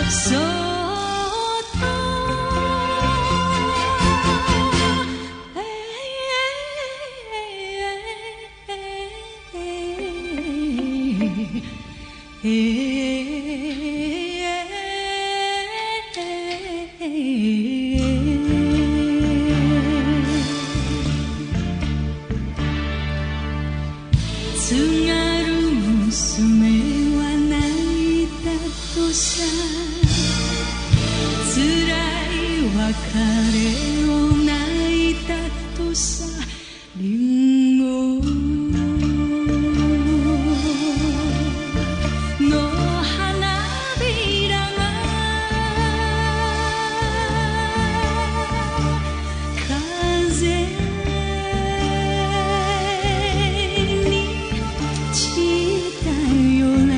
そっと津軽娘は泣いたとさ、辛い別れを泣いたとさ、リンゴの花びらが風に散ったよな。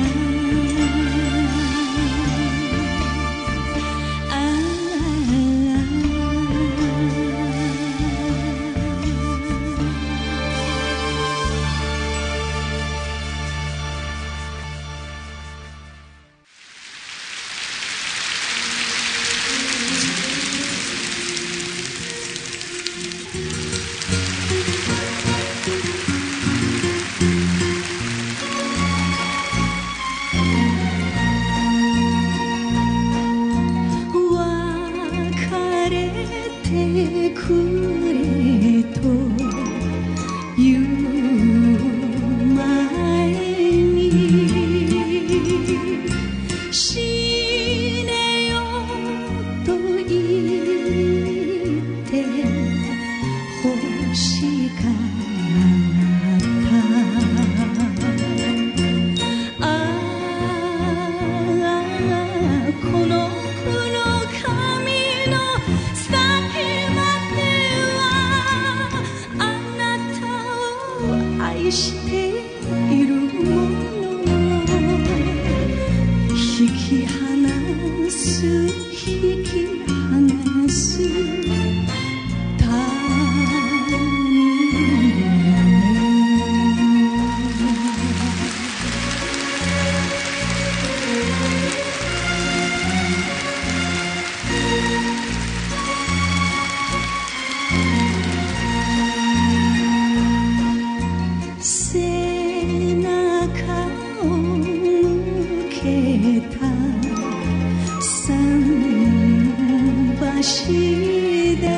別れてくれと言う前に死ねよと言って欲しかった。ああこの黒髪の先まではあなたを愛しているもの、引き離す引き離す他背中を向けた桟橋で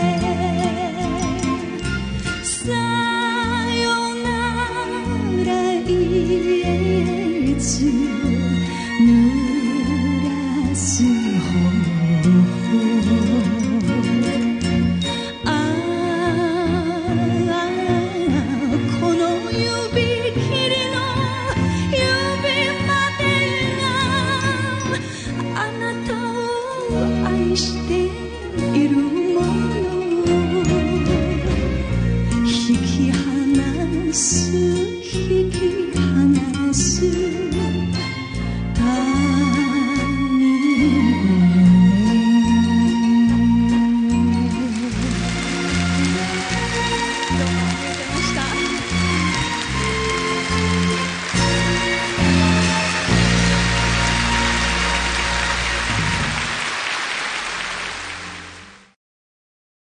さよなら言えず濡らす頬、この指切りの指までがあなたを愛して